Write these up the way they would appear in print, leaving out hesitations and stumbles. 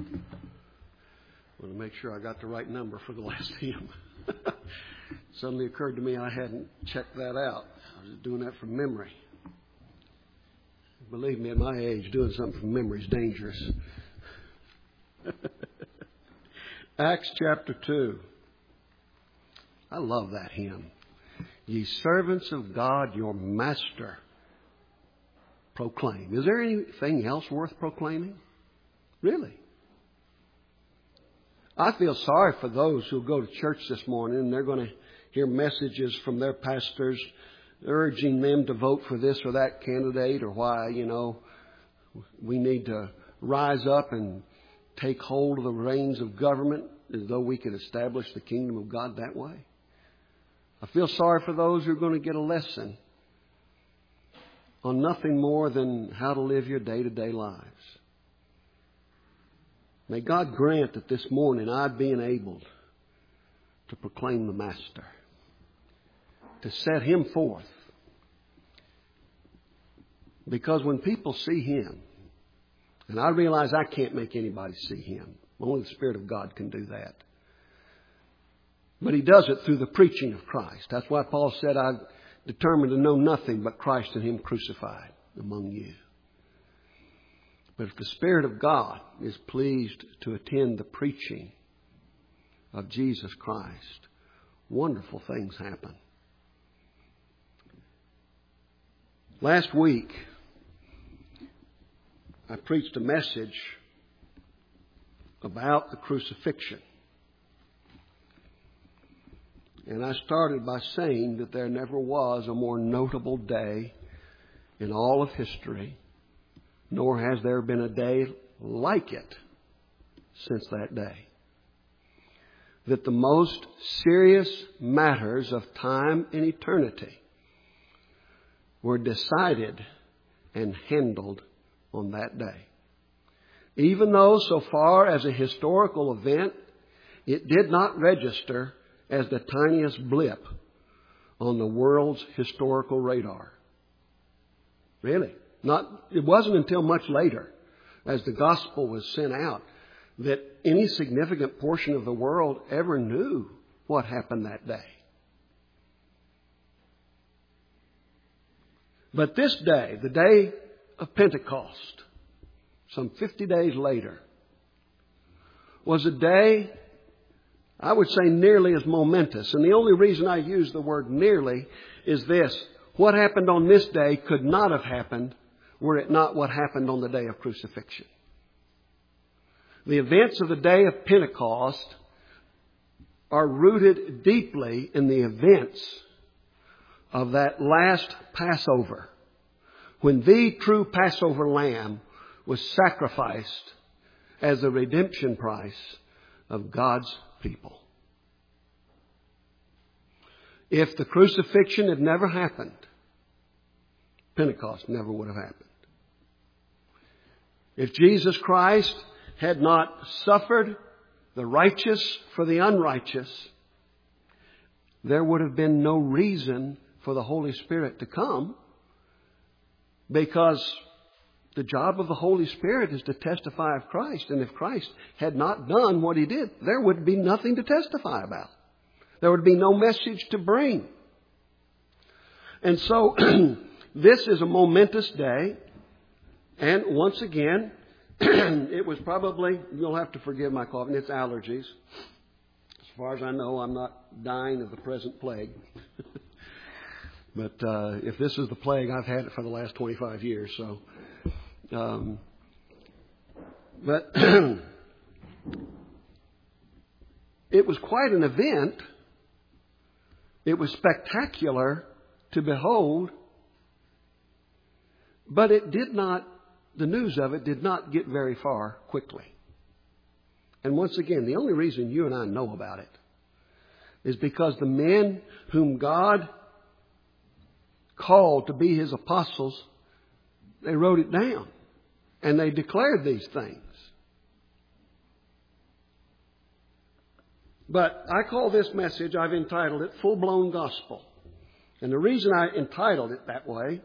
I want to make sure I got the right number for the last hymn. Suddenly occurred to me I hadn't checked that out. I was doing that from memory. Believe me, at my age, doing something from memory is dangerous. Acts chapter 2. I love that hymn. Ye servants of God, your master proclaim. Is there anything else worth proclaiming? Really? I feel sorry for those who go to church this morning and they're going to hear messages from their pastors urging them to vote for this or that candidate, or why, we need to rise up and take hold of the reins of government as though we could establish the kingdom of God that way. I feel sorry for those who are going to get a lesson on nothing more than how to live your day-to-day lives. May God grant that this morning I'd be enabled to proclaim the Master, to set Him forth. Because when people see Him, and I realize I can't make anybody see Him. Only the Spirit of God can do that. But He does it through the preaching of Christ. That's why Paul said, I've determined to know nothing but Christ and Him crucified among you. But if the Spirit of God is pleased to attend the preaching of Jesus Christ, wonderful things happen. Last week, I preached a message about the crucifixion. And I started by saying that there never was a more notable day in all of history, nor has there been a day like it since that day. That the most serious matters of time and eternity were decided and handled on that day. Even though so far as a historical event, it did not register as the tiniest blip on the world's historical radar. Really. It wasn't until much later, as the gospel was sent out, that any significant portion of the world ever knew what happened that day. But this day, the day of Pentecost, some 50 days later, was a day, I would say, nearly as momentous. And the only reason I use the word nearly is this. What happened on this day could not have happened were it not what happened on the day of crucifixion. The events of the day of Pentecost are rooted deeply in the events of that last Passover, when the true Passover lamb was sacrificed as the redemption price of God's people. If the crucifixion had never happened, Pentecost never would have happened. If Jesus Christ had not suffered the righteous for the unrighteous, there would have been no reason for the Holy Spirit to come, because the job of the Holy Spirit is to testify of Christ. And if Christ had not done what He did, there would be nothing to testify about. There would be no message to bring. And so this is a momentous day. And once again, it was probably, you'll have to forgive my coughing, it's allergies. As far as I know, I'm not dying of the present plague. But if this is the plague, I've had it for the last 25 years. So, but it was quite an event. It was spectacular to behold. But it did not, the news of it did not get very far quickly. And once again, the only reason you and I know about it is because the men whom God called to be His apostles, they wrote it down and they declared these things. But I call this message, I've entitled it Full-Blown Gospel. And the reason I entitled it that way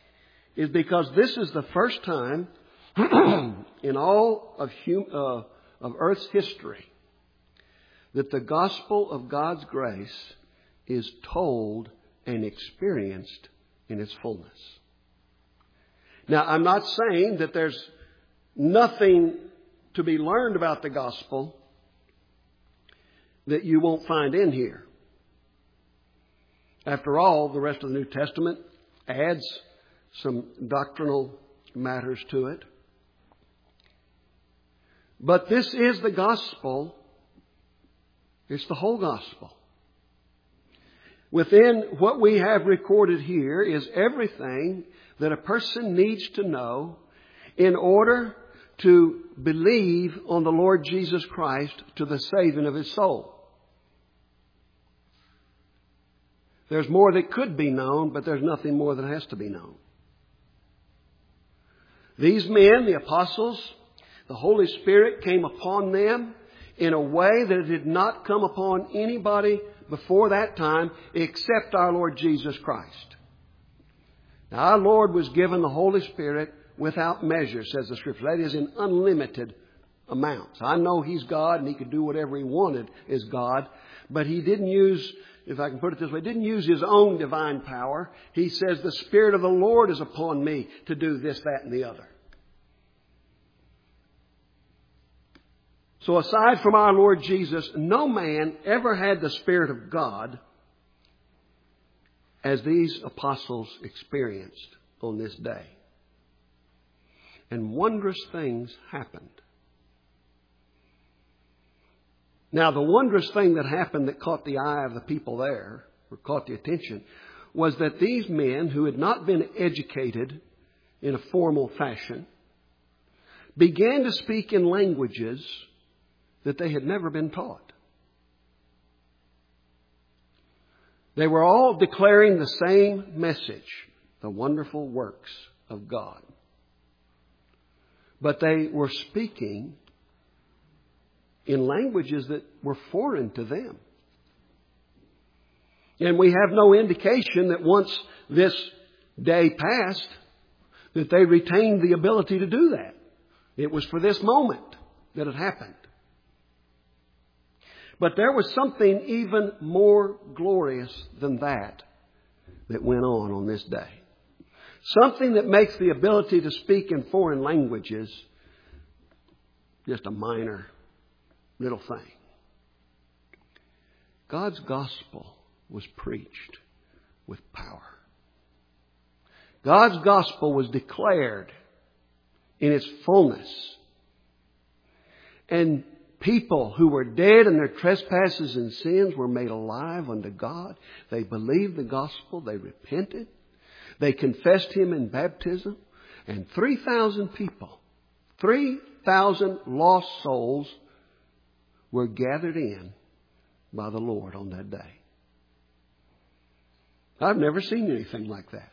is because this is the first time in all of of earth's history that the gospel of God's grace is told and experienced in its fullness. Now, I'm not saying that there's nothing to be learned about the gospel that you won't find in here. After all, the rest of the New Testament adds some doctrinal matters to it. But this is the gospel. It's the whole gospel. Within what we have recorded here is everything that a person needs to know in order to believe on the Lord Jesus Christ to the saving of his soul. There's more that could be known, but there's nothing more that has to be known. These men, the apostles, the Holy Spirit came upon them in a way that it did not come upon anybody before that time except our Lord Jesus Christ. Now, our Lord was given the Holy Spirit without measure, says the Scripture. That is, in unlimited amounts. I know He's God and He could do whatever He wanted as God, but He didn't use, if I can put it this way, didn't use His own divine power. He says, the Spirit of the Lord is upon me to do this, that, and the other. So aside from our Lord Jesus, no man ever had the Spirit of God as these apostles experienced on this day. And wondrous things happened. Now, the wondrous thing that happened that caught the eye of the people there, or caught the attention, was that these men who had not been educated in a formal fashion began to speak in languages that they had never been taught. They were all declaring the same message, the wonderful works of God. But they were speaking in languages that were foreign to them. And we have no indication that once this day passed, that they retained the ability to do that. It was for this moment that it happened. But there was something even more glorious than that went on this day. Something that makes the ability to speak in foreign languages just a minor little thing. God's gospel was preached with power. God's gospel was declared in its fullness. And people who were dead in their trespasses and sins were made alive unto God. They believed the gospel. They repented. They confessed Him in baptism. And 3,000 people, 3,000 lost souls were gathered in by the Lord on that day. I've never seen anything like that.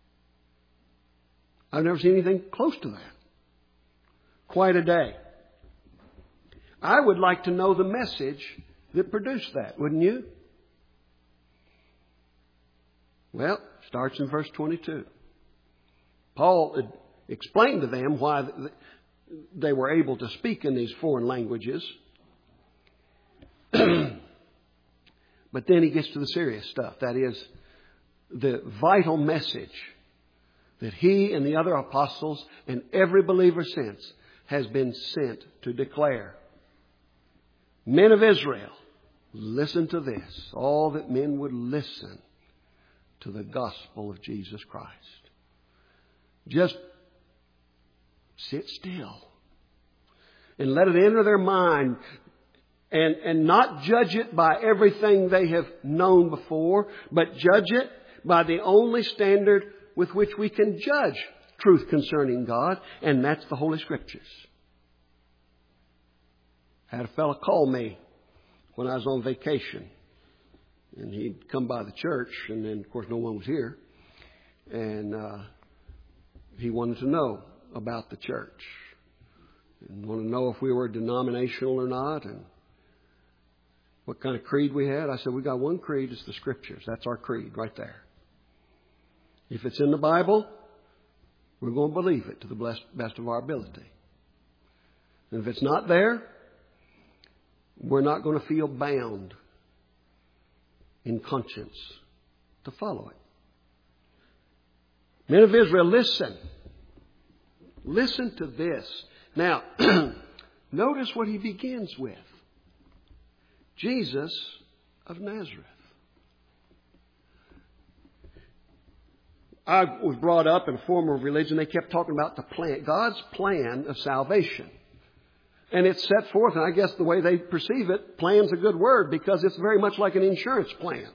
I've never seen anything close to that. Quite a day. I would like to know the message that produced that, wouldn't you? Well, it starts in verse 22. Paul had explained to them why they were able to speak in these foreign languages. But then he gets to the serious stuff. That is, the vital message that he and the other apostles and every believer since has been sent to declare. Men of Israel, listen to this. All that men would listen to the gospel of Jesus Christ. Just sit still and let it enter their mind and not judge it by everything they have known before, but judge it by the only standard with which we can judge truth concerning God, and that's the Holy Scriptures. I had a fellow call me when I was on vacation, and he'd come by the church, and then, of course, no one was here, and he wanted to know about the church and wanted to know if we were denominational or not, and what kind of creed we had. I said, we got one creed. It's the Scriptures. That's our creed right there. If it's in the Bible, we're going to believe it to the best of our ability. And if it's not there, we're not going to feel bound in conscience to follow it. Men of Israel, listen. Listen to this. Now, notice what he begins with. Jesus of Nazareth. I was brought up in a form of religion. They kept talking about the plan, God's plan of salvation. And it's set forth, and I guess the way they perceive it, plan's a good word because it's very much like an insurance plan.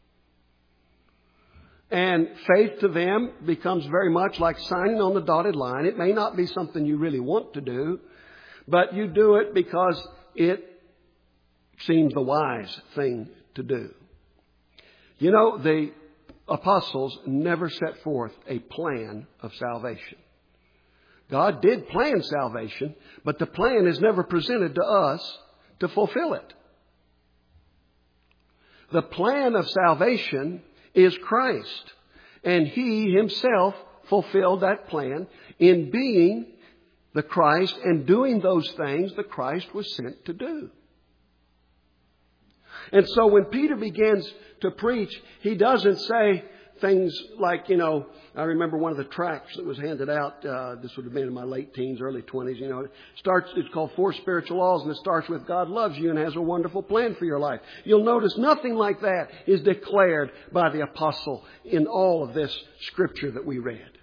And faith to them becomes very much like signing on the dotted line. It may not be something you really want to do, but you do it because it seems the wise thing to do. You know, the apostles never set forth a plan of salvation. God did plan salvation, but the plan is never presented to us to fulfill it. The plan of salvation is Christ, and He Himself fulfilled that plan in being the Christ and doing those things that Christ was sent to do. And so when Peter begins to preach, he doesn't say things like, I remember one of the tracts that was handed out, this would have been in my late teens, early 20s, it's called Four Spiritual Laws, and it starts with God loves you and has a wonderful plan for your life. You'll notice nothing like that is declared by the apostle in all of this scripture that we read.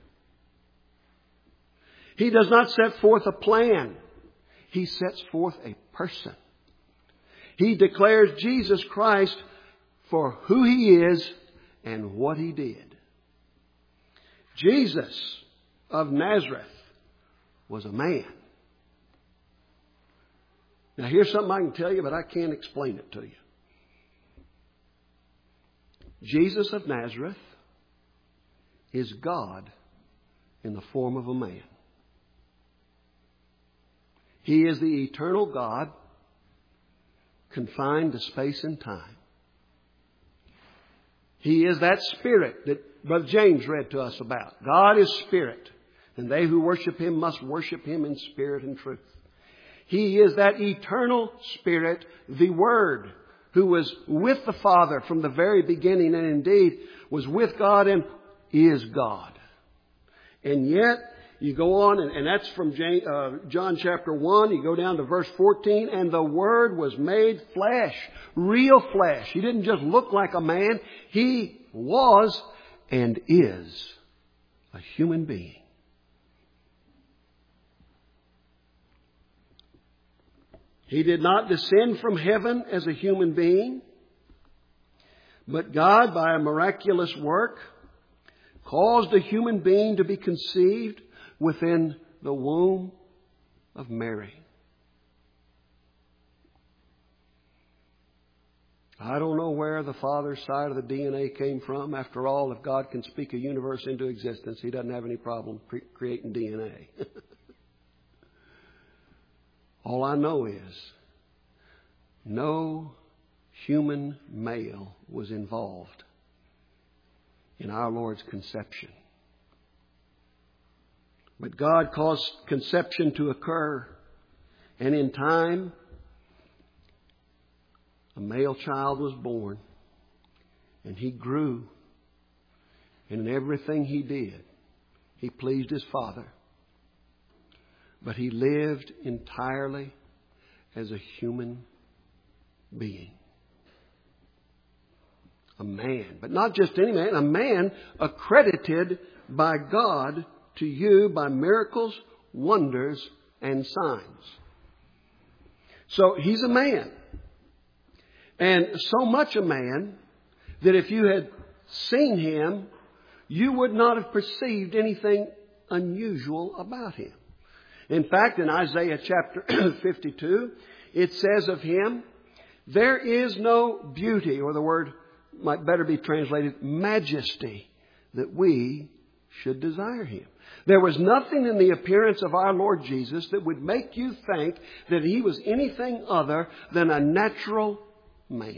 He does not set forth a plan. He sets forth a person. He declares Jesus Christ for who He is and what He did. Jesus of Nazareth was a man. Now here's something I can tell you, but I can't explain it to you. Jesus of Nazareth is God in the form of a man. He is the eternal God confined to space and time. He is that Spirit that Brother James read to us about. God is Spirit, and they who worship Him must worship Him in spirit and truth. He is that eternal Spirit, the Word, who was with the Father from the very beginning and indeed was with God and is God. And yet, you go on, and that's from John chapter 1. You go down to verse 14. And the Word was made flesh. Real flesh. He didn't just look like a man. He was and is a human being. He did not descend from heaven as a human being. But God, by a miraculous work, caused a human being to be conceived within the womb of Mary. I don't know where the Father's side of the DNA came from. After all, if God can speak a universe into existence, He doesn't have any problem creating DNA. All I know is no human male was involved in our Lord's conception. But God caused conception to occur, and in time, a male child was born, and he grew, and in everything he did, he pleased his Father. But he lived entirely as a human being. A man, but not just any man, a man accredited by God to you by miracles, wonders, and signs. So He's a man. And so much a man that if you had seen Him, you would not have perceived anything unusual about Him. In fact, in Isaiah chapter 52, it says of Him, there is no beauty, or the word might better be translated majesty, that we should desire Him. There was nothing in the appearance of our Lord Jesus that would make you think that He was anything other than a natural man.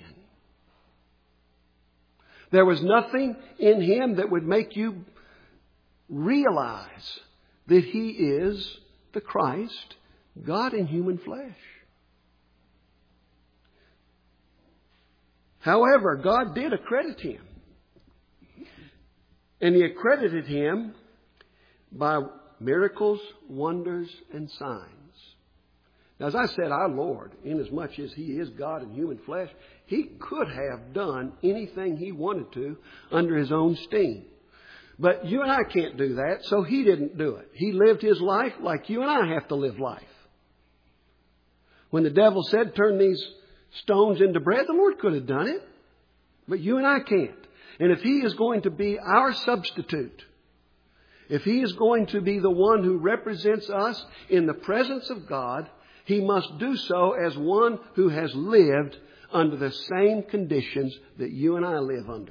There was nothing in Him that would make you realize that He is the Christ, God in human flesh. However, God did accredit him. And He accredited him by miracles, wonders, and signs. Now, as I said, our Lord, inasmuch as He is God in human flesh, He could have done anything He wanted to under His own steam. But you and I can't do that, so He didn't do it. He lived His life like you and I have to live life. When the devil said, turn these stones into bread, the Lord could have done it. But you and I can't. And if He is going to be our substitute, if He is going to be the one who represents us in the presence of God, He must do so as one who has lived under the same conditions that you and I live under.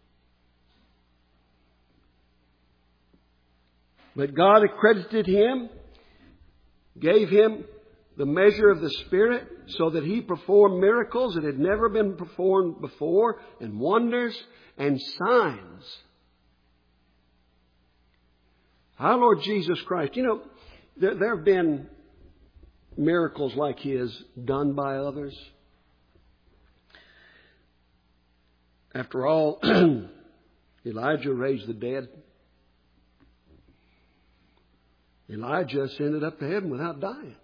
But God accredited him, gave him the measure of the Spirit so that he performed miracles that had never been performed before, and wonders and signs. Our Lord Jesus Christ, there have been miracles like His done by others. After all, Elijah raised the dead. Elijah ascended up to heaven without dying.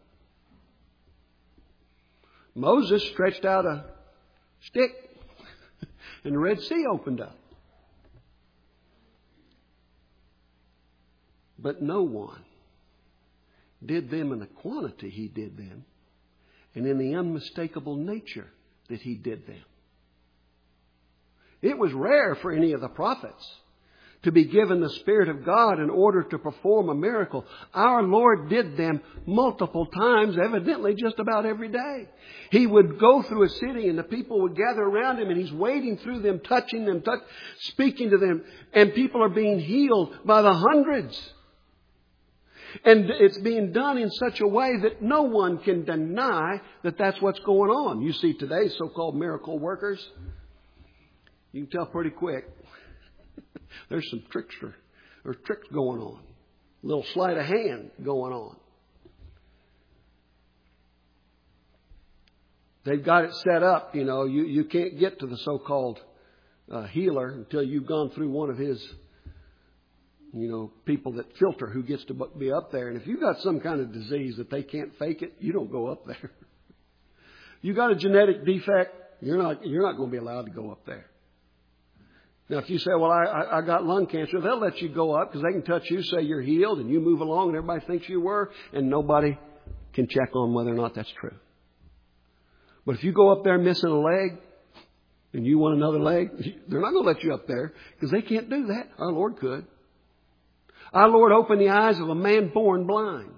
Moses stretched out a stick and the Red Sea opened up. But no one did them in the quantity He did them and in the unmistakable nature that He did them. It was rare for any of the prophets to be given the Spirit of God in order to perform a miracle. Our Lord did them multiple times, evidently just about every day. He would go through a city and the people would gather around Him and He's wading through them, touching them, speaking to them, and people are being healed by the hundreds. And it's being done in such a way that no one can deny that that's what's going on. You see today so-called miracle workers, you can tell pretty quick. There's some tricks going on. A little sleight of hand going on. They've got it set up, you can't get to the so-called healer until you've gone through one of his, people that filter who gets to be up there. And if you've got some kind of disease that they can't fake it, you don't go up there. You got a genetic defect, you're not going to be allowed to go up there. Now, if you say, well, I got lung cancer, they'll let you go up because they can touch you, say you're healed, and you move along and everybody thinks you were, and nobody can check on whether or not that's true. But if you go up there missing a leg and you want another leg, they're not going to let you up there because they can't do that. Our Lord could. Our Lord opened the eyes of a man born blind.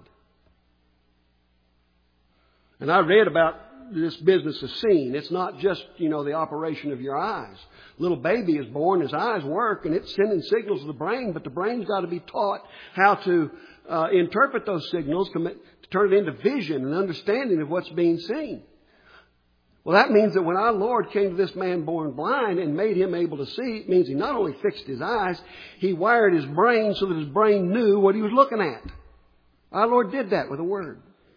And I read about this business of seeing. It's not just, the operation of your eyes. Little baby is born, his eyes work, and it's sending signals to the brain, but the brain's got to be taught how to interpret those signals to turn it into vision and understanding of what's being seen. Well, that means that when our Lord came to this man born blind and made him able to see, it means He not only fixed his eyes, He wired his brain so that his brain knew what he was looking at. Our Lord did that with a word.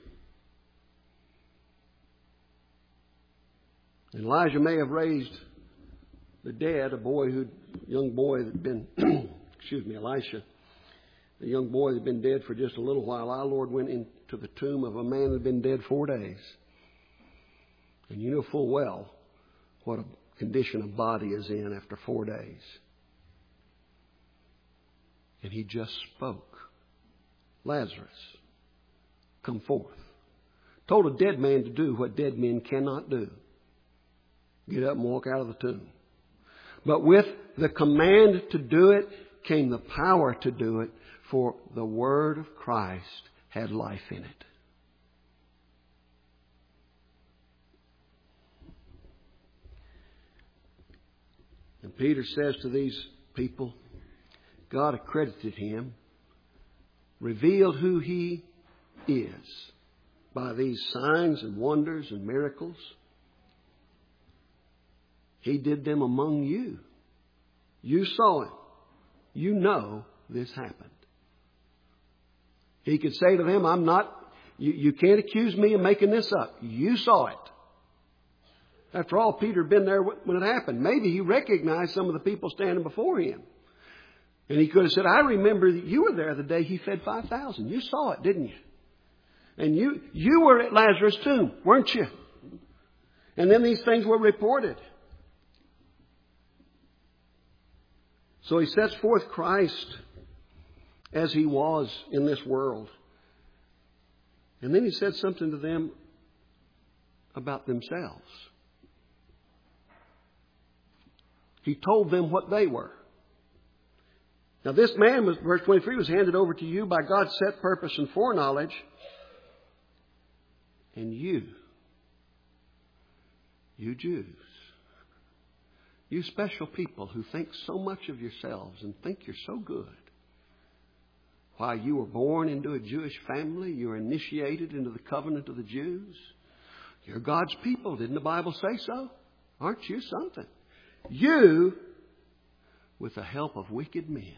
Elijah may have raised the dead, young boy that had been, Elisha, a young boy that had been dead for just a little while. Our Lord went into the tomb of a man that had been dead 4 days. And you know full well what a condition a body is in after 4 days. And He just spoke. Lazarus, come forth. Told a dead man to do what dead men cannot do. Get up and walk out of the tomb. But with the command to do it came the power to do it, for the Word of Christ had life in it. And Peter says to these people, God accredited him, revealed who He is by these signs and wonders and miracles. He did them among you. You saw it. You know this happened. He could say to them, you can't accuse me of making this up. You saw it. After all, Peter had been there when it happened. Maybe he recognized some of the people standing before him. And he could have said, I remember that you were there the day he fed 5,000. You saw it, didn't you? And you were at Lazarus' tomb, weren't you? And then these things were reported. So he sets forth Christ as he was in this world. And then he said something to them about themselves. He told them what they were. Now this man, verse 23, was handed over to you by God's set purpose and foreknowledge. And you Jews, you special people who think so much of yourselves and think you're so good. Why, you were born into a Jewish family. You were initiated into the covenant of the Jews. You're God's people. Didn't the Bible say so? Aren't you something? You, with the help of wicked men.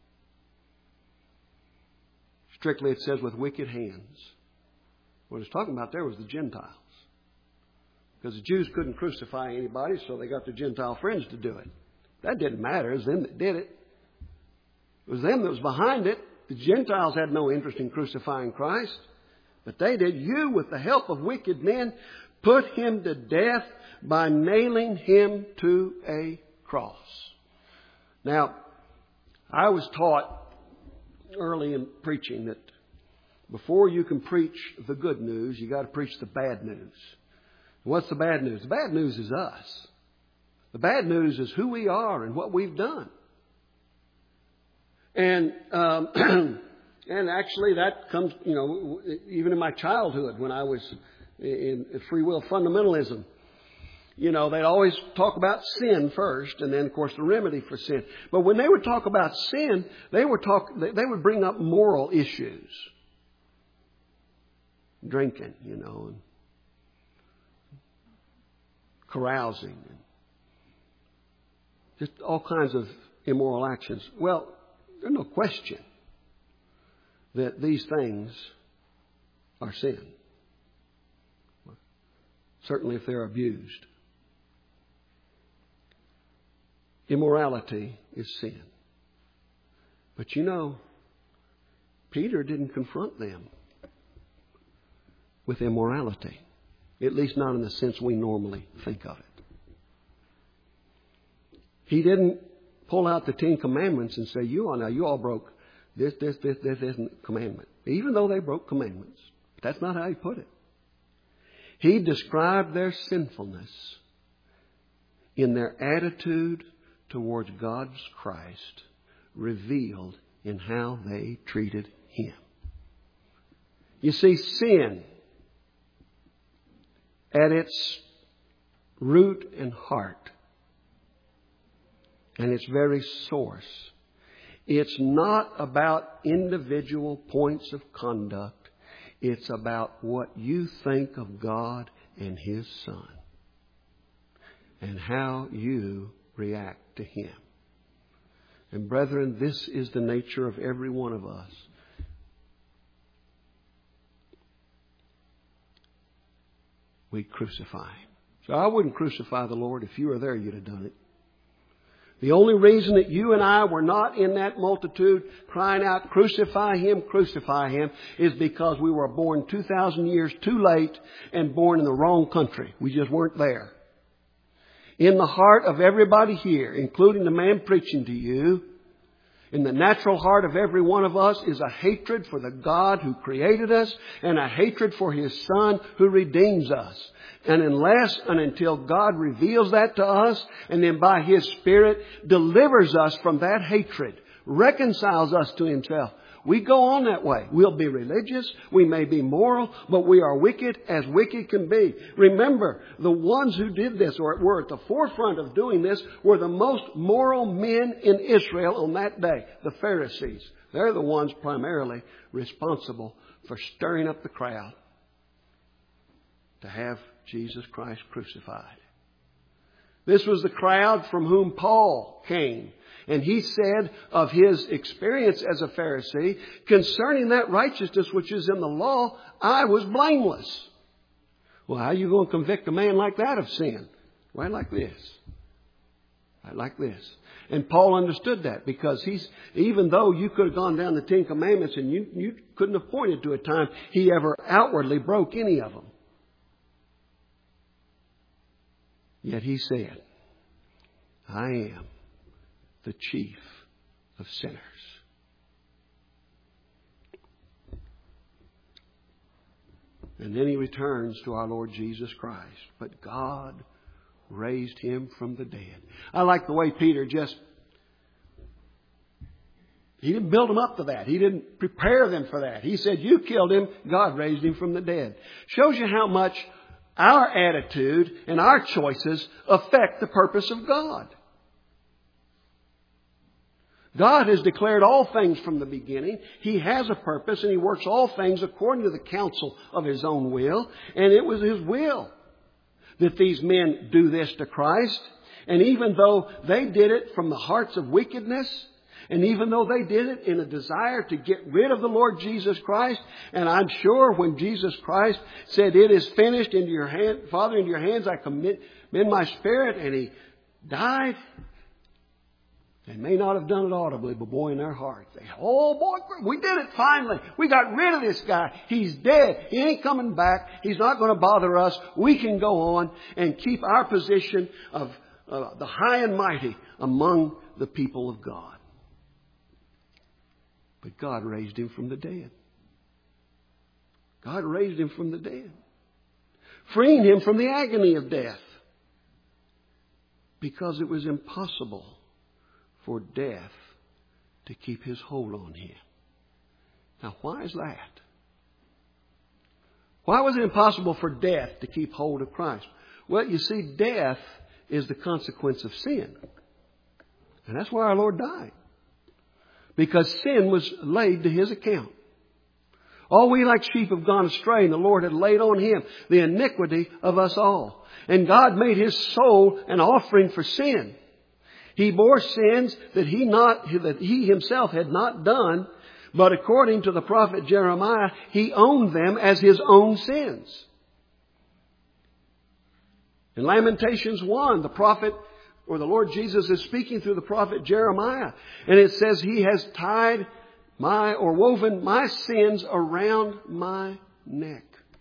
Strictly it says with wicked hands. What it's talking about there was the Gentiles. Because the Jews couldn't crucify anybody, so they got their Gentile friends to do it. That didn't matter. It was them that did it. It was them that was behind it. The Gentiles had no interest in crucifying Christ. But they did. You, with the help of wicked men, put him to death by nailing him to a cross. Now, I was taught early in preaching that before you can preach the good news, you got to preach the bad news. What's the bad news? The bad news is us. The bad news is who we are and what we've done. And actually that comes, even in my childhood when I was in free will fundamentalism. They'd always talk about sin first and then, of course, the remedy for sin. But when they would talk about sin, they would bring up moral issues. Drinking, and carousing, and just all kinds of immoral actions. Well, there's no question that these things are sin. Certainly if they're abused. Immorality is sin. But Peter didn't confront them with immorality. At least not in the sense we normally think of it. He didn't pull out the 10 Commandments and say, you all broke this commandment. Even though they broke commandments. That's not how he put it. He described their sinfulness in their attitude towards God's Christ, revealed in how they treated him. You see, sin at its root and heart and its very source, it's not about individual points of conduct. It's about what you think of God and His Son and how you react to Him. And brethren, this is the nature of every one of us. We crucify Him. So I wouldn't crucify the Lord. If you were there, you'd have done it. The only reason that you and I were not in that multitude crying out, crucify Him, is because we were born 2,000 years too late and born in the wrong country. We just weren't there. In the heart of everybody here, including the man preaching to you, in the natural heart of every one of us is a hatred for the God who created us and a hatred for His Son who redeems us. And unless and until God reveals that to us and then by His Spirit delivers us from that hatred, reconciles us to Himself, we go on that way. We'll be religious. We may be moral, but we are wicked as wicked can be. Remember, the ones who did this or were at the forefront of doing this were the most moral men in Israel on that day, the Pharisees. They're the ones primarily responsible for stirring up the crowd to have Jesus Christ crucified. This was the crowd from whom Paul came. And he said of his experience as a Pharisee, concerning that righteousness which is in the law, I was blameless. Well, how are you going to convict a man like that of sin? Right like this. Right like this. And Paul understood that because even though you could have gone down the Ten Commandments and you couldn't have pointed to a time he ever outwardly broke any of them. Yet he said, I am the chief of sinners. And then he returns to our Lord Jesus Christ. But God raised him from the dead. I like the way Peter he didn't build them up to that. He didn't prepare them for that. He said, you killed him. God raised him from the dead. Shows you how much our attitude and our choices affect the purpose of God. God has declared all things from the beginning. He has a purpose and He works all things according to the counsel of His own will. And it was His will that these men do this to Christ. And even though they did it from the hearts of wickedness, and even though they did it in a desire to get rid of the Lord Jesus Christ, and I'm sure when Jesus Christ said, it is finished, into your hand, Father, into your hands I commend my spirit, and He died, they may not have done it audibly, but boy, in their heart, oh boy, we did it finally. We got rid of this guy. He's dead. He ain't coming back. He's not going to bother us. We can go on and keep our position of the high and mighty among the people of God. But God raised him from the dead. God raised him from the dead, freeing him from the agony of death, because it was impossible for death to keep his hold on him. Now, why is that? Why was it impossible for death to keep hold of Christ? Well, you see, death is the consequence of sin. And that's why our Lord died. Because sin was laid to His account. All we like sheep have gone astray, and the Lord had laid on Him the iniquity of us all. And God made His soul an offering for sin. He bore sins that He Himself had not done, but according to the prophet Jeremiah, He owned them as His own sins. In Lamentations 1, the prophet, or the Lord Jesus, is speaking through the prophet Jeremiah. And it says, He has tied woven my sins around my neck.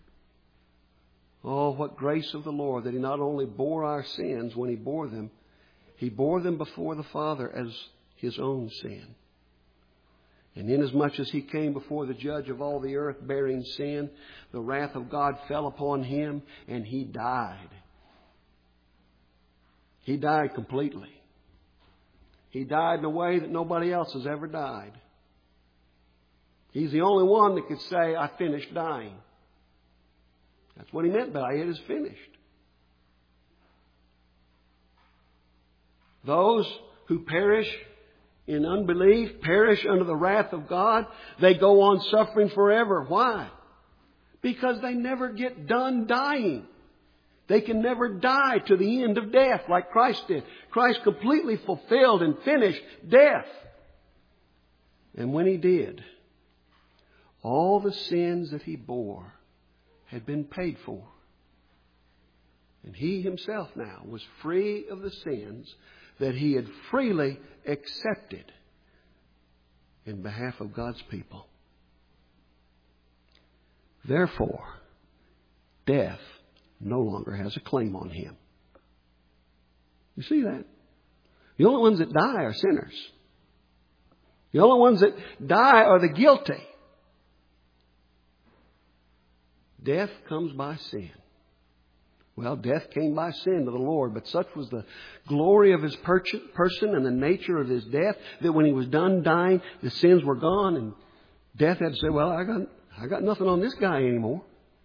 Oh, what grace of the Lord that He not only bore our sins when He bore them before the Father as His own sin. And inasmuch as He came before the judge of all the earth bearing sin, the wrath of God fell upon Him and He died. He died completely. He died in a way that nobody else has ever died. He's the only one that could say, I finished dying. That's what He meant by it is finished. Those who perish in unbelief, perish under the wrath of God, they go on suffering forever. Why? Because they never get done dying. They can never die to the end of death like Christ did. Christ completely fulfilled and finished death. And when He did, all the sins that He bore had been paid for. And He Himself now was free of the sins that He had freely accepted in behalf of God's people. Therefore, death no longer has a claim on Him. You see that? The only ones that die are sinners. The only ones that die are the guilty. Death comes by sin. Well, death came by sin to the Lord, but such was the glory of His person and the nature of His death that when He was done dying, the sins were gone, and death had to say, well, I got nothing on this guy anymore.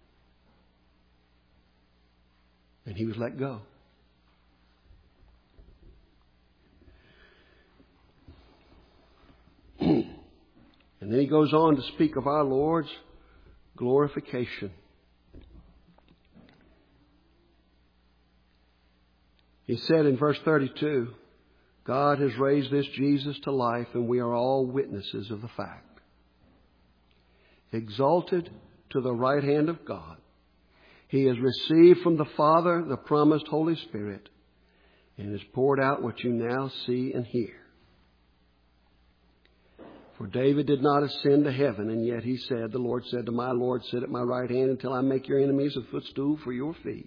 And He was let go. And then He goes on to speak of our Lord's glorification. He said in verse 32, God has raised this Jesus to life, and we are all witnesses of the fact. Exalted to the right hand of God, He has received from the Father the promised Holy Spirit, and has poured out what you now see and hear. For David did not ascend to heaven, and yet he said, the Lord said to my Lord, sit at my right hand until I make your enemies a footstool for your feet.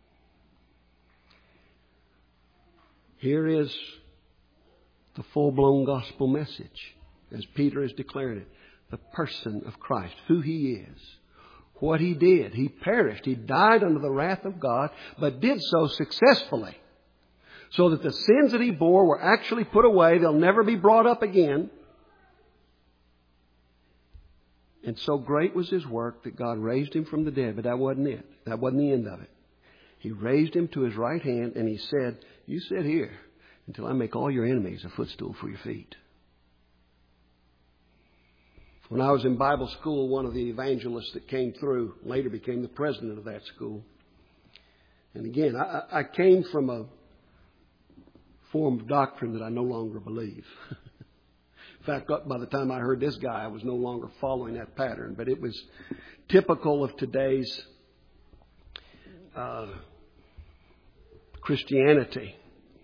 Here is the full-blown gospel message, as Peter is declaring it. The person of Christ, who He is, what He did. He perished. He died under the wrath of God, but did so successfully, so that the sins that He bore were actually put away. They'll never be brought up again. And so great was His work that God raised Him from the dead. But that wasn't it. That wasn't the end of it. He raised Him to His right hand and He said, you sit here until I make all your enemies a footstool for your feet. When I was in Bible school, one of the evangelists that came through later became the president of that school. And again, I came from a form of doctrine that I no longer believe. In fact, by the time I heard this guy, I was no longer following that pattern. But it was typical of today's Christianity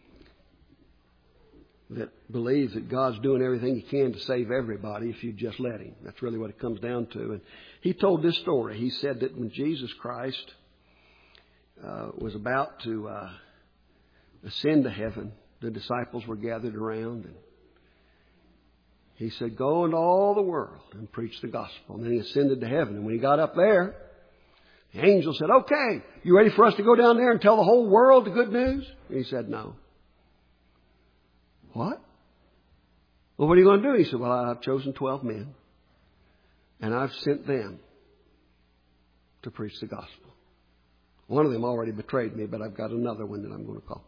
that believes that God's doing everything He can to save everybody if you just let Him. That's really what it comes down to. And he told this story. He said that when Jesus Christ was about to ascend to heaven, the disciples were gathered around, and He said, go into all the world and preach the gospel. And then He ascended to heaven. And when He got up there, the angel said, okay, you ready for us to go down there and tell the whole world the good news? And He said, no. What? Well, what are you going to do? He said, well, I've chosen 12 men, and I've sent them to preach the gospel. One of them already betrayed me, but I've got another one that I'm going to call.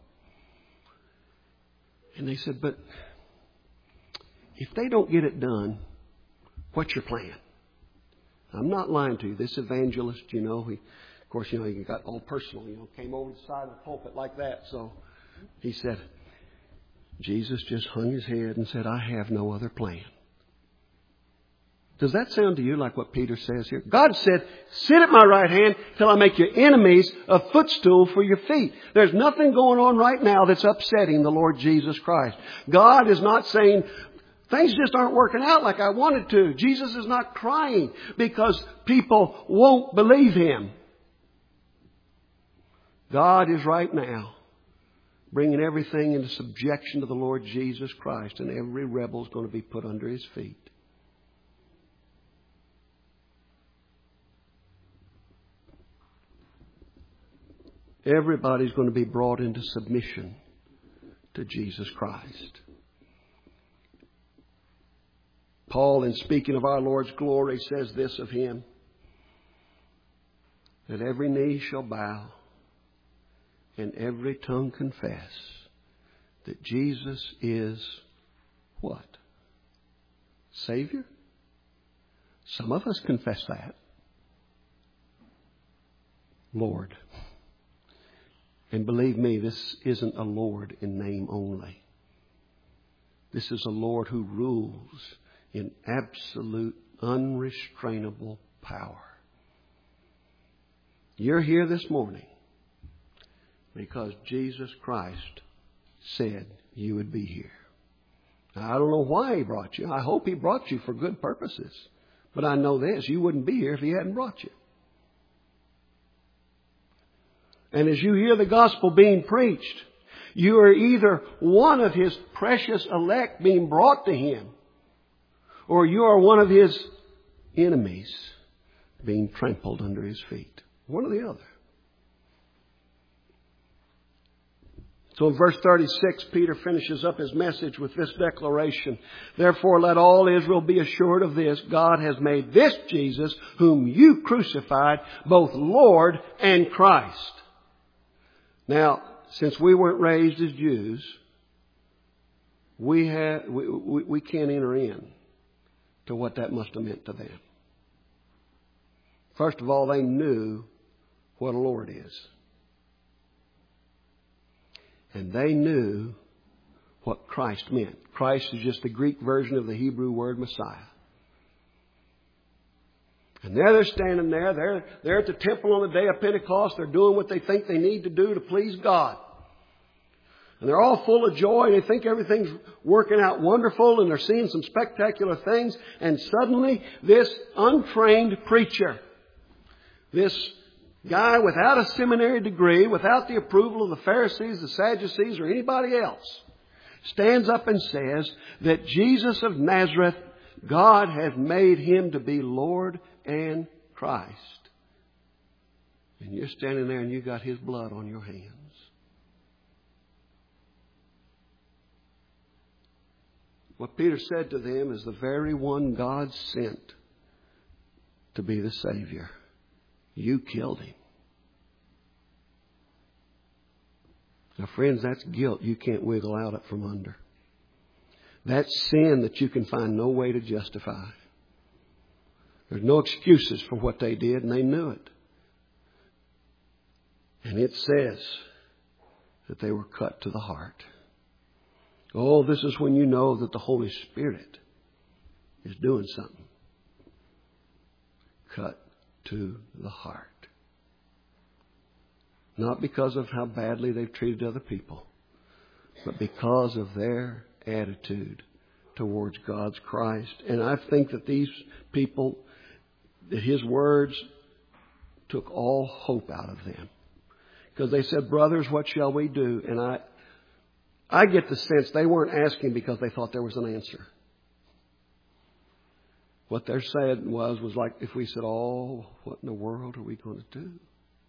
And they said, but if they don't get it done, what's your plan? I'm not lying to you. This evangelist, he got all personal, came over to the side of the pulpit like that. So he said, Jesus just hung His head and said, I have no other plan. Does that sound to you like what Peter says here? God said, sit at my right hand till I make your enemies a footstool for your feet. There's nothing going on right now that's upsetting the Lord Jesus Christ. God is not saying, things just aren't working out like I wanted to. Jesus is not crying because people won't believe Him. God is right now bringing everything into subjection to the Lord Jesus Christ, and every rebel is going to be put under His feet. Everybody's going to be brought into submission to Jesus Christ. Paul, in speaking of our Lord's glory, says this of Him, that every knee shall bow and every tongue confess that Jesus is what? Savior? Some of us confess that. Lord. And believe me, this isn't a Lord in name only. This is a Lord who rules in absolute, unrestrainable power. You're here this morning because Jesus Christ said you would be here. Now, I don't know why He brought you. I hope He brought you for good purposes. But I know this, you wouldn't be here if He hadn't brought you. And as you hear the gospel being preached, you are either one of His precious elect being brought to Him, or you are one of His enemies being trampled under His feet. One or the other. So in verse 36, Peter finishes up his message with this declaration. Therefore, let all Israel be assured of this. God has made this Jesus, whom you crucified, both Lord and Christ. Now, since we weren't raised as Jews, we can't enter in to what that must have meant to them. First of all, they knew what a Lord is. And they knew what Christ meant. Christ is just the Greek version of the Hebrew word Messiah. And there they're standing there. They're at the temple on the day of Pentecost. They're doing what they think they need to do to please God. And they're all full of joy and they think everything's working out wonderful and they're seeing some spectacular things. And suddenly this untrained preacher, this guy without a seminary degree, without the approval of the Pharisees, the Sadducees, or anybody else, stands up and says that Jesus of Nazareth, God has made Him to be Lord and Christ. And you're standing there and you got His blood on your hands. What Peter said to them is the very one God sent to be the Savior. You killed Him. Now, friends, that's guilt you can't wiggle out from under. That's sin that you can find no way to justify. There's no excuses for what they did, and they knew it. And it says that they were cut to the heart. Oh, this is when you know that the Holy Spirit is doing something. Cut to the heart. Not because of how badly they've treated other people, but because of their attitude towards God's Christ. And I think that these people, that His words took all hope out of them. Because they said, brothers, what shall we do? And I get the sense they weren't asking because they thought there was an answer. What they're saying was like if we said, oh, what in the world are we going to do?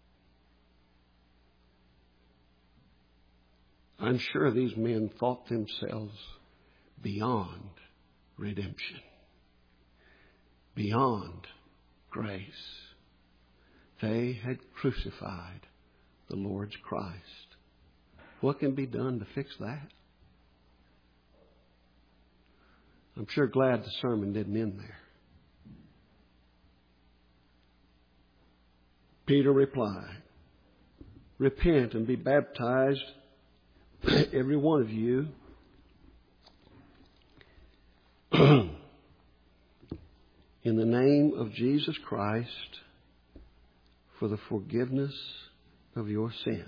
I'm sure these men thought themselves beyond redemption, beyond grace. They had crucified the Lord's Christ. What can be done to fix that? I'm sure glad the sermon didn't end there. Peter replied, repent and be baptized, every one of you, in the name of Jesus Christ for the forgiveness of your sins.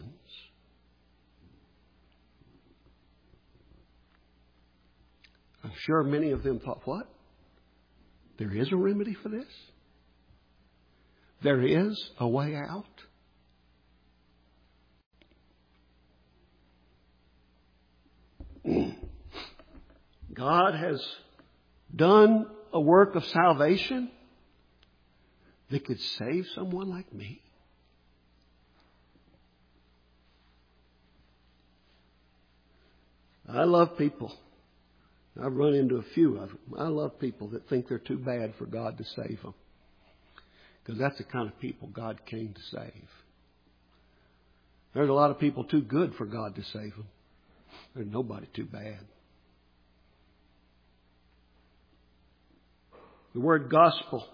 I'm sure many of them thought, what? There is a remedy for this? There is a way out? God has done a work of salvation that could save someone like me. I love people. I've run into a few of them. I love people that think they're too bad for God to save them. Because that's the kind of people God came to save. There's a lot of people too good for God to save them. There's nobody too bad. The word gospel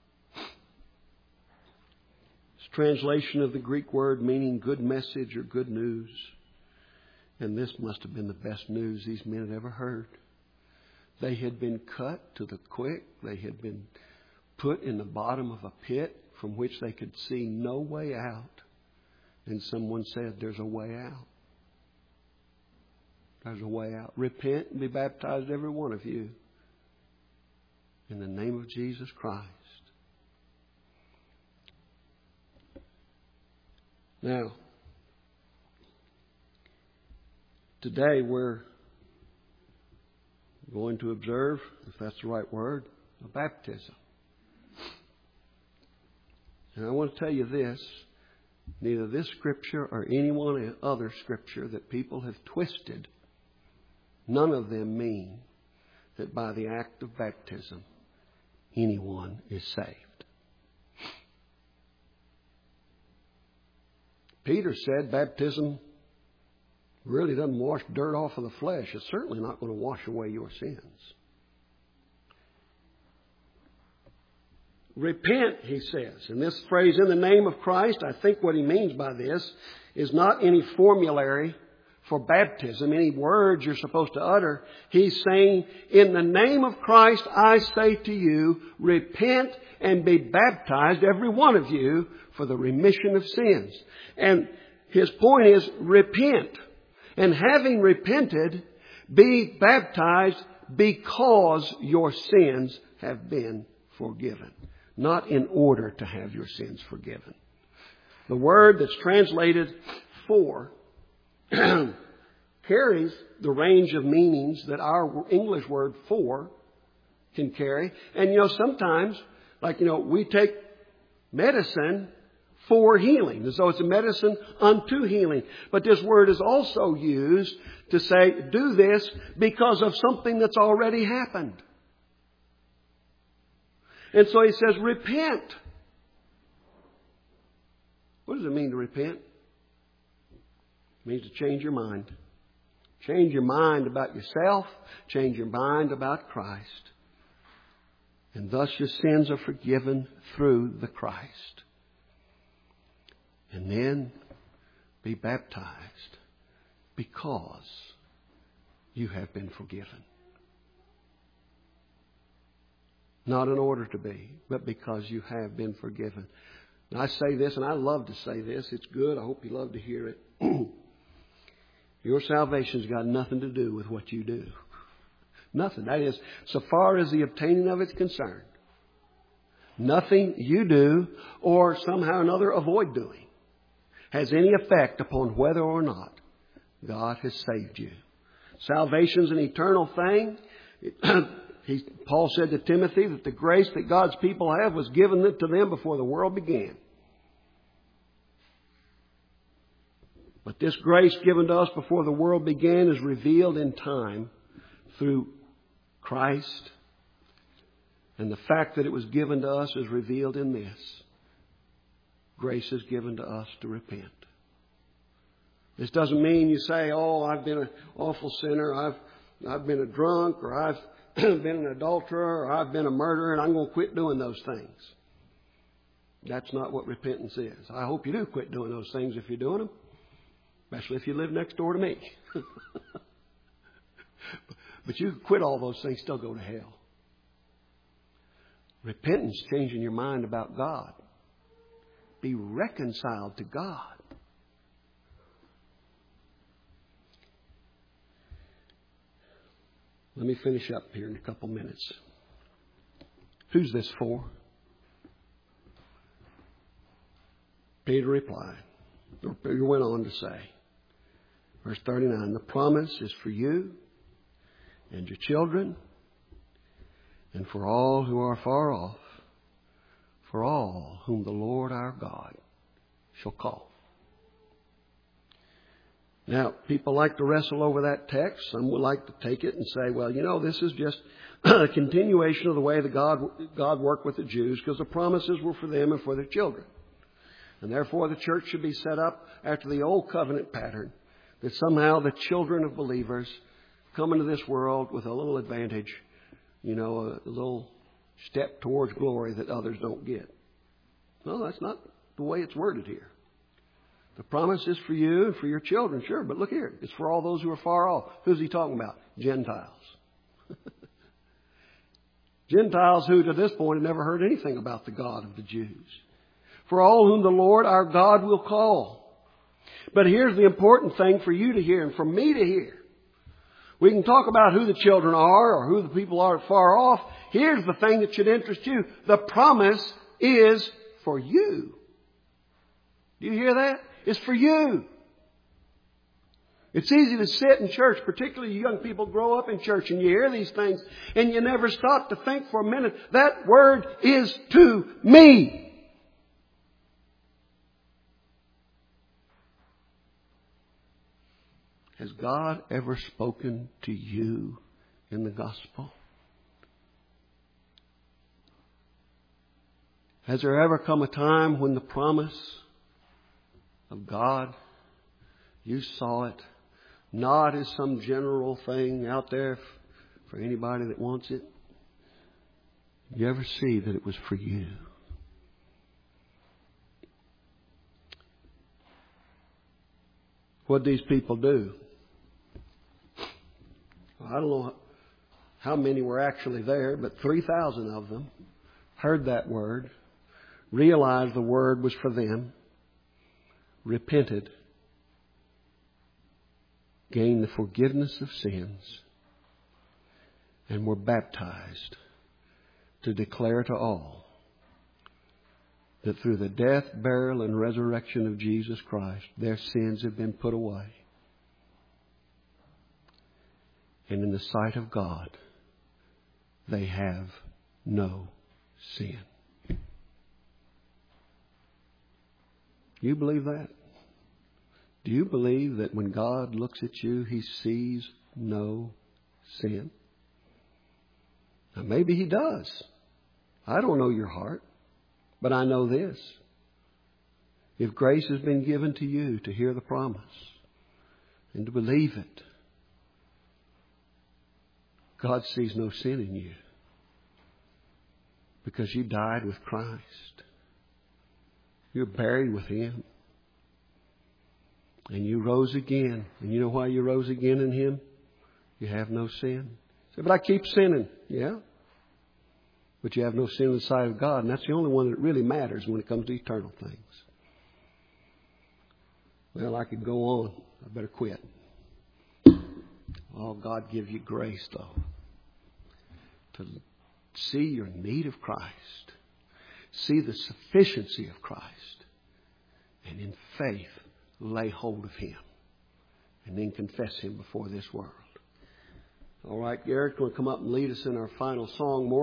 is a translation of the Greek word meaning good message or good news. And this must have been the best news these men had ever heard. They had been cut to the quick. They had been put in the bottom of a pit from which they could see no way out. And someone said, there's a way out. There's a way out. Repent and be baptized, every one of you, in the name of Jesus Christ. Now, today we're going to observe, if that's the right word, a baptism. And I want to tell you this, neither this scripture or any one other scripture that people have twisted, none of them mean that by the act of baptism, anyone is saved. Peter said baptism really doesn't wash dirt off of the flesh. It's certainly not going to wash away your sins. Repent, he says. And this phrase, in the name of Christ, I think what he means by this is not any formulary for baptism, any words you're supposed to utter. He's saying, in the name of Christ, I say to you, repent and be baptized, every one of you, for the remission of sins. And his point is, repent. And having repented, be baptized because your sins have been forgiven. Not in order to have your sins forgiven. The word that's translated for carries the range of meanings that our English word for can carry. And sometimes, we take medicine for healing. And so it's a medicine unto healing. But this word is also used to say, do this because of something that's already happened. And so he says, repent. What does it mean to repent? It means to change your mind. Change your mind about yourself. Change your mind about Christ. And thus your sins are forgiven through the Christ. And then be baptized because you have been forgiven. Not in order to be, but because you have been forgiven. And I say this, and I love to say this. It's good. I hope you love to hear it. Your salvation's got nothing to do with what you do. Nothing. That is, so far as the obtaining of it's concerned. Nothing you do or somehow or another avoid doing has any effect upon whether or not God has saved you. Salvation's an eternal thing. Paul said to Timothy that the grace that God's people have was given to them before the world began. But this grace given to us before the world began is revealed in time through Christ. And the fact that it was given to us is revealed in this. Grace is given to us to repent. This doesn't mean you say, oh, I've been an awful sinner, I've been a drunk, or I've been an adulterer, or I've been a murderer, and I'm going to quit doing those things. That's not what repentance is. I hope you do quit doing those things if you're doing them. Especially if you live next door to me. But you can quit all those things, still go to hell. Repentance, changing your mind about God. Be reconciled to God. Let me finish up here in a couple minutes. Who's this for? Peter replied, or Peter went on to say, verse 39, the promise is for you and your children and for all who are far off, for all whom the Lord our God shall call. Now, people like to wrestle over that text. Some would like to take it and say, well, this is just a continuation of the way that God worked with the Jews because the promises were for them and for their children. And therefore the church should be set up after the old covenant pattern, that somehow the children of believers come into this world with a little advantage, a little step towards glory that others don't get. No, that's not the way it's worded here. The promise is for you and for your children, sure, but look here. It's for all those who are far off. Who's he talking about? Gentiles. Gentiles who to this point had never heard anything about the God of the Jews. For all whom the Lord our God will call. But here's the important thing for you to hear and for me to hear. We can talk about who the children are or who the people are far off. Here's the thing that should interest you. The promise is for you. Do you hear that? It's for you. It's easy to sit in church, particularly you young people grow up in church and you hear these things and you never stop to think for a minute. That word is to me. Has God ever spoken to you in the gospel? Has there ever come a time when the promise of God, you saw it, not as some general thing out there for anybody that wants it? You ever see that it was for you? What these people do? I don't know how many were actually there, but 3,000 of them heard that word, realized the word was for them, repented, gain the forgiveness of sins, and were baptized to declare to all that through the death, burial, and resurrection of Jesus Christ, their sins have been put away. And in the sight of God, they have no sin. Do you believe that? Do you believe that when God looks at you, He sees no sin? Now, maybe He does. I don't know your heart, but I know this. If grace has been given to you to hear the promise and to believe it, God sees no sin in you because you died with Christ. You're buried with Him. And you rose again. And you know why you rose again in Him? You have no sin. You say, but I keep sinning. Yeah. But you have no sin in the sight of God. And that's the only one that really matters when it comes to eternal things. Well, I could go on. I better quit. Oh, God gives you grace, though, to see your need of Christ. See the sufficiency of Christ. And in faith, lay hold of Him. And then confess Him before this world. All right, Garrett's going to come up and lead us in our final song.